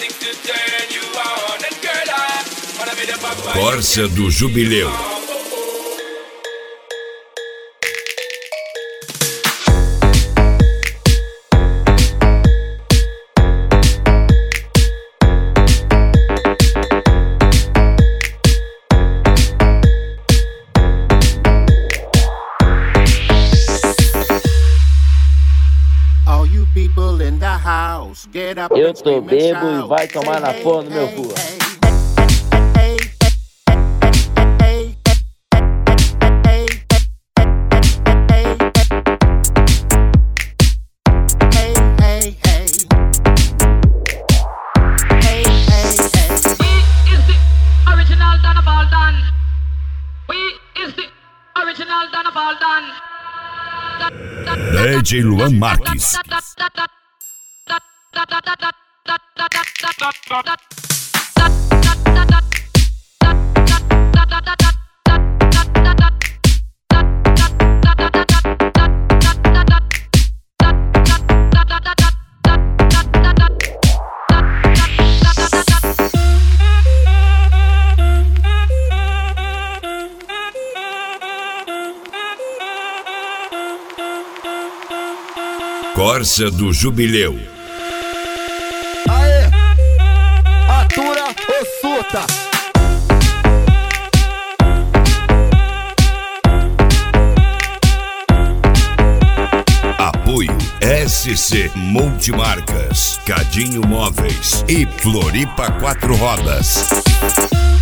Corsa do Jubileu. Eu tô bebo e vai tomar na porra no meu cu. DJ Luan Marques. Corsa do Jubileu. Aê, atura ou surta? Apoio SC Multimarcas, Cadinho Móveis e Floripa Quatro Rodas.